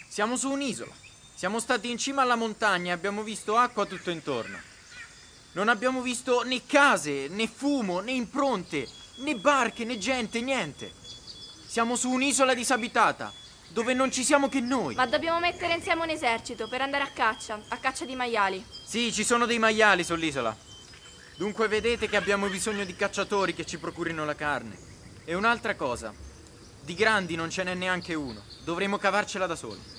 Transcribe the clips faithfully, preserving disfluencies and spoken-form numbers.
Siamo su un'isola. Siamo stati in cima alla montagna e abbiamo visto acqua tutto intorno. Non abbiamo visto né case, né fumo, né impronte, né barche, né gente, niente. Siamo su un'isola disabitata, dove non ci siamo che noi. Ma dobbiamo mettere insieme un esercito per andare a caccia, a caccia di maiali. Sì, ci sono dei maiali sull'isola. Dunque vedete che abbiamo bisogno di cacciatori che ci procurino la carne. E un'altra cosa, di grandi non ce n'è neanche uno. Dovremo cavarcela da soli.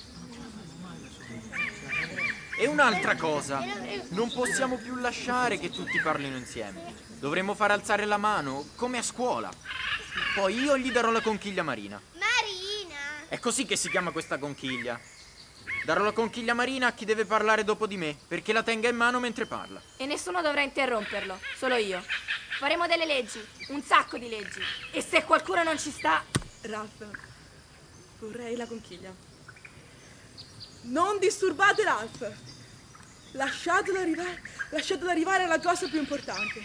E un'altra cosa, non possiamo più lasciare che tutti parlino insieme. Dovremmo far alzare la mano, come a scuola. Poi io gli darò la conchiglia marina. Marina! È così che si chiama questa conchiglia. Darò la conchiglia marina a chi deve parlare dopo di me, perché la tenga in mano mentre parla. E nessuno dovrà interromperlo, solo io. Faremo delle leggi, un sacco di leggi. E se qualcuno non ci sta... Ralph, vorrei la conchiglia. Non disturbate Ralph. Lasciatelo arrivare, lasciatelo arrivare alla cosa più importante.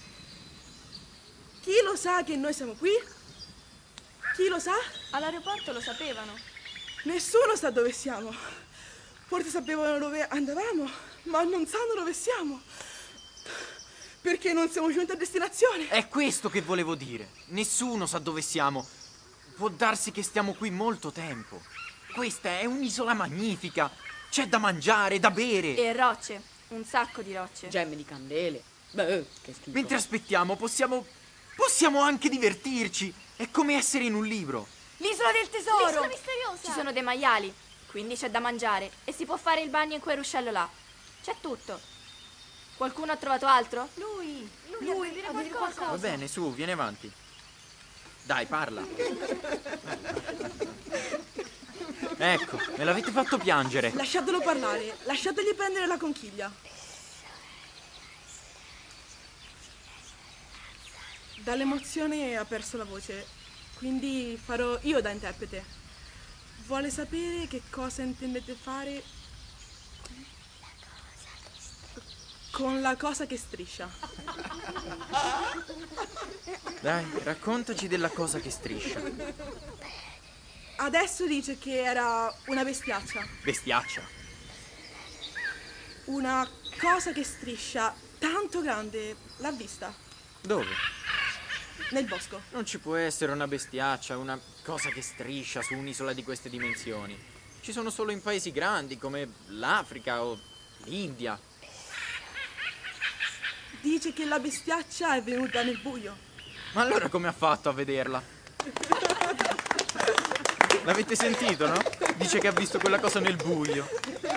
Chi lo sa che noi siamo qui? Chi lo sa? All'aeroporto lo sapevano. Nessuno sa dove siamo. Forse sapevano dove andavamo, ma non sanno dove siamo. Perché non siamo giunti a destinazione. È questo che volevo dire. Nessuno sa dove siamo. Può darsi che stiamo qui molto tempo. Questa è un'isola magnifica. C'è da mangiare, da bere. E rocce, un sacco di rocce. Gemme di candele. Beh, che schifo. Mentre aspettiamo possiamo... possiamo anche divertirci. È come essere in un libro. L'isola del tesoro! L'isola misteriosa! Ci sono dei maiali, quindi c'è da mangiare e si può fare il bagno in quel ruscello là. C'è tutto. Qualcuno ha trovato altro? Lui! Lui, Lui, deve dire a dire qualcosa! qualcosa. Va bene, su, vieni avanti. Dai, parla. Ecco, me l'avete fatto piangere. Lasciatelo parlare, lasciategli prendere la conchiglia. Dall'emozione ha perso la voce, quindi farò io da interprete. Vuole sapere che cosa intendete fare con la cosa che striscia. Dai, raccontaci della cosa che striscia. Adesso dice che era una bestiaccia. Bestiaccia. Una cosa che striscia tanto grande. L'ha vista? Dove? Nel bosco. Non ci può essere una bestiaccia, una cosa che striscia su un'isola di queste dimensioni. Ci sono solo in paesi grandi come l'Africa o l'India. Dice che la bestiaccia è venuta nel buio. Ma allora come ha fatto a vederla? L'avete sentito, no? Dice che ha visto quella cosa nel buio.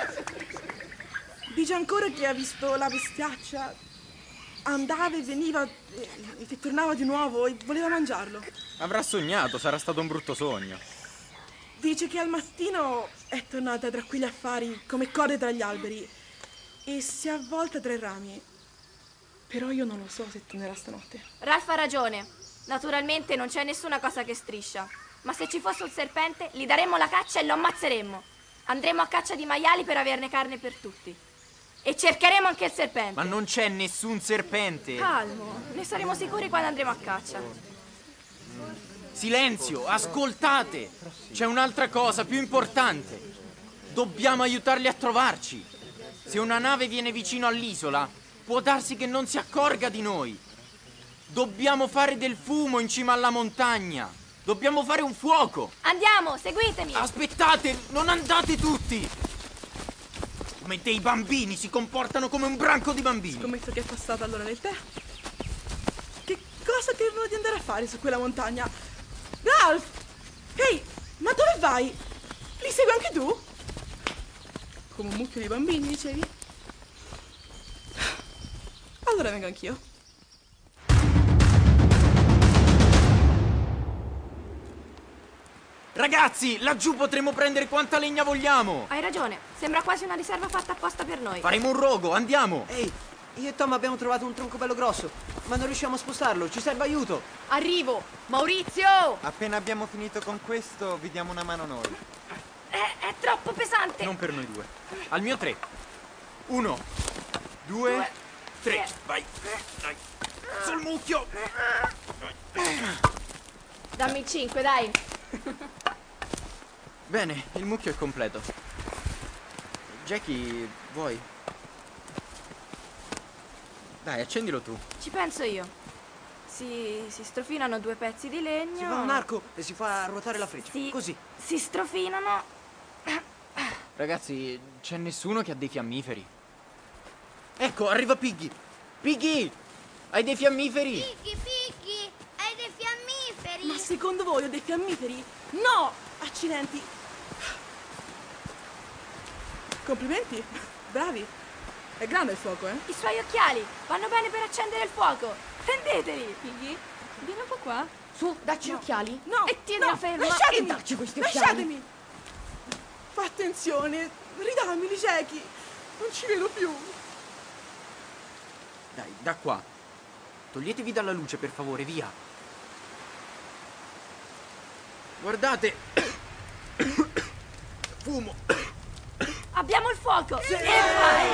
Dice ancora che ha visto la bestiaccia. Andava e veniva e, e tornava di nuovo e voleva mangiarlo. Avrà sognato, sarà stato un brutto sogno. Dice che al mattino è tornata tra quegli affari come corde tra gli alberi e si è avvolta tra i rami. Però io non lo so se tornerà stanotte. Ralph ha ragione. Naturalmente non c'è nessuna cosa che striscia. Ma se ci fosse un serpente, gli daremmo la caccia e lo ammazzeremmo. Andremo a caccia di maiali per averne carne per tutti. E cercheremo anche il serpente. Ma non c'è nessun serpente. Calmo, ne saremo sicuri quando andremo a caccia. Silenzio, ascoltate. C'è un'altra cosa più importante. Dobbiamo aiutarli a trovarci. Se una nave viene vicino all'isola, può darsi che non si accorga di noi. Dobbiamo fare del fumo in cima alla montagna. Dobbiamo fare un fuoco. Andiamo, seguitemi. Aspettate, non andate tutti. Come dei bambini, si comportano come un branco di bambini. Scommetto che è passata allora nel tè. Che cosa credono di andare a fare su quella montagna? Ralph! Ehi, ma dove vai? Li segui anche tu? Come un mucchio di bambini, dicevi? Allora vengo anch'io. Ragazzi, laggiù potremo prendere quanta legna vogliamo. Hai ragione, sembra quasi una riserva fatta apposta per noi. Faremo un rogo, andiamo. Ehi, io e Tom abbiamo trovato un tronco bello grosso, ma non riusciamo a spostarlo, ci serve aiuto. Arrivo! Maurizio! Appena abbiamo finito con questo, vi diamo una mano noi. È, è troppo pesante! Non per noi due. Al mio tre. Uno, due, Due, tre. tre. Vai. Dai. Sul mucchio. Dammi il cinque, dai! Bene, il mucchio è completo. Jackie, vuoi? Dai, accendilo tu. Ci penso io. Si, si strofinano due pezzi di legno. Si fa un arco e si fa ruotare la freccia. Si, Così. Si strofinano. Ragazzi, c'è nessuno che ha dei fiammiferi. Ecco, arriva Piggy. Piggy! Hai dei fiammiferi? Picchi, picchi, hai dei fiammiferi. Ma secondo voi ho dei fiammiferi? No! Accidenti! Complimenti! Bravi! È grande il fuoco, eh? I suoi occhiali vanno bene per accendere il fuoco. Prendeteli. Piggy, vieni un po' qua. Su, dacci gli occhiali. No! E tienila no, ferma. Lasciatemi! E dacci questi occhiali. Lasciatemi! Fa attenzione! Ridammeli, Jackie! Non ci vedo più! Dai, da qua. Toglietevi dalla luce, per favore, via. Guardate. Fumo. Abbiamo il fuoco. E vai.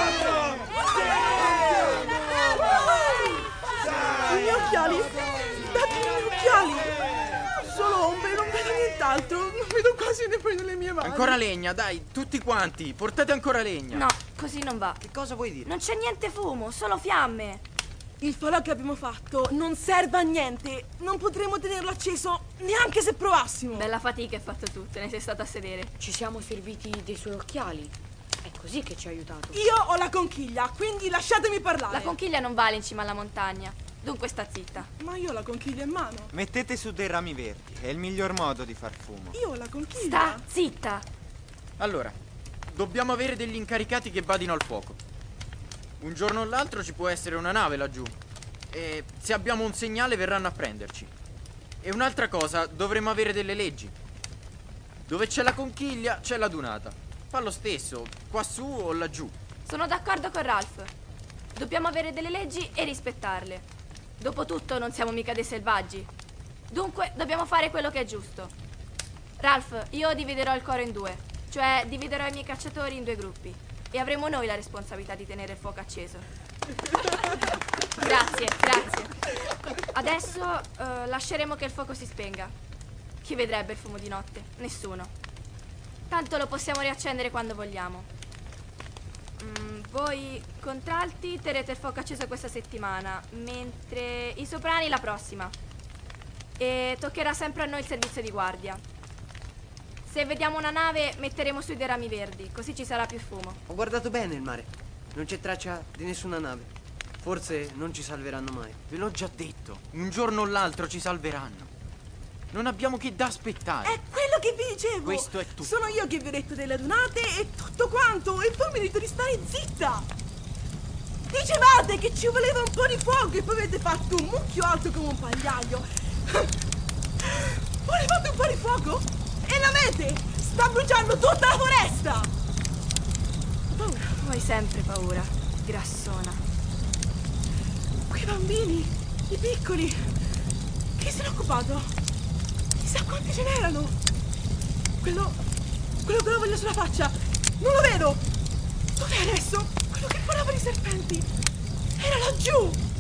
I miei occhiali! Datemi i miei occhiali! Solo ombre, non vedo nient'altro! Non vedo quasi nemmeno le mie mani! Ancora legna, dai, tutti quanti. Portate ancora legna. No, così non va. Che cosa vuoi dire? Non c'è niente fumo, solo fiamme. Il falò che abbiamo fatto non serve a niente! Non potremo tenerlo acceso neanche se provassimo! Bella fatica hai fatto tu, te ne sei stata a sedere. Ci siamo serviti dei suoi occhiali. È così che ci ha aiutato. Io ho la conchiglia, quindi lasciatemi parlare! La conchiglia non vale in cima alla montagna, dunque sta zitta. Ma io ho la conchiglia in mano! Mettete su dei rami verdi, è il miglior modo di far fumo. Io ho la conchiglia! Sta zitta. Allora, dobbiamo avere degli incaricati che badino al fuoco. Un giorno o l'altro ci può essere una nave laggiù. E se abbiamo un segnale verranno a prenderci. E un'altra cosa, dovremo avere delle leggi. Dove c'è la conchiglia, c'è la dunata. Fa lo stesso, qua su o laggiù. Sono d'accordo con Ralph. Dobbiamo avere delle leggi e rispettarle. Dopotutto non siamo mica dei selvaggi. Dunque dobbiamo fare quello che è giusto. Ralph, io dividerò il coro in due. Cioè dividerò i miei cacciatori in due gruppi. E avremo noi la responsabilità di tenere il fuoco acceso. Grazie, grazie. Adesso eh, lasceremo che il fuoco si spenga. Chi vedrebbe il fumo di notte? Nessuno. Tanto lo possiamo riaccendere quando vogliamo. Mm, voi contralti terrete il fuoco acceso questa settimana, mentre i soprani la prossima. E toccherà sempre a noi il servizio di guardia. Se vediamo una nave metteremo sui dei rami verdi, così ci sarà più fumo. Ho guardato bene il mare. Non c'è traccia di nessuna nave. Forse non ci salveranno mai. Ve l'ho già detto, un giorno o l'altro ci salveranno. Non abbiamo che da aspettare. È quello che vi dicevo! Questo è tutto. Sono io che vi ho detto delle adunate e tutto quanto! E voi mi dite di stare zitta! Dicevate che ci voleva un po' di fuoco e poi avete fatto un mucchio alto come un pagliaio! Volevate un po' di fuoco? E l'avete! Sta bruciando tutta la foresta! Ho paura. Tu hai sempre paura, grassona. Quei bambini, i piccoli, chi se n'è occupato? Chissà quanti ce n'erano! Quello, quello con la voglia sulla faccia, non lo vedo! Dov'è adesso? Quello che parlava di serpenti! Era laggiù!